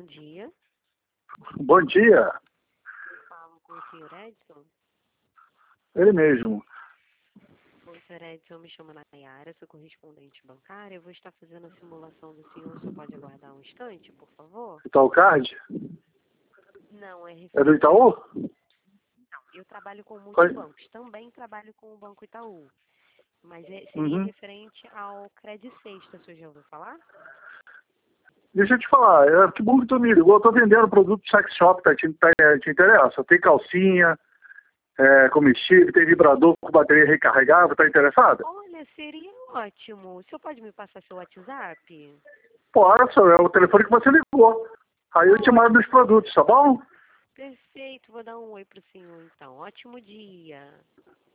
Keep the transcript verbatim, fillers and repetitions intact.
dia. Bom dia. Eu falo com o senhor Edson. Ele mesmo. Oi, senhor Edson, eu me chamo Nayara, sou correspondente bancária. Eu vou estar fazendo a simulação do senhor. O senhor pode aguardar um instante, por favor? Itaú Card? Não, é É referente... do Itaú? Não, eu trabalho com Qual- muitos bancos. Também trabalho com o Banco Itaú. Mas é- seria Uhum. referente ao Credit Sexta, o senhor já ouviu falar? Deixa eu te falar, é, que bom que tu me ligou. Eu tô vendendo produto sex shop, tá? Te, tá, te interessa? Tem calcinha, é, comestível, tem vibrador com bateria recarregável, tá interessado? Olha, seria ótimo. O senhor pode me passar seu WhatsApp? Posso, é o telefone que você ligou. Aí eu te mando os produtos, tá bom? Perfeito, vou dar um oi pro senhor então. Ótimo dia.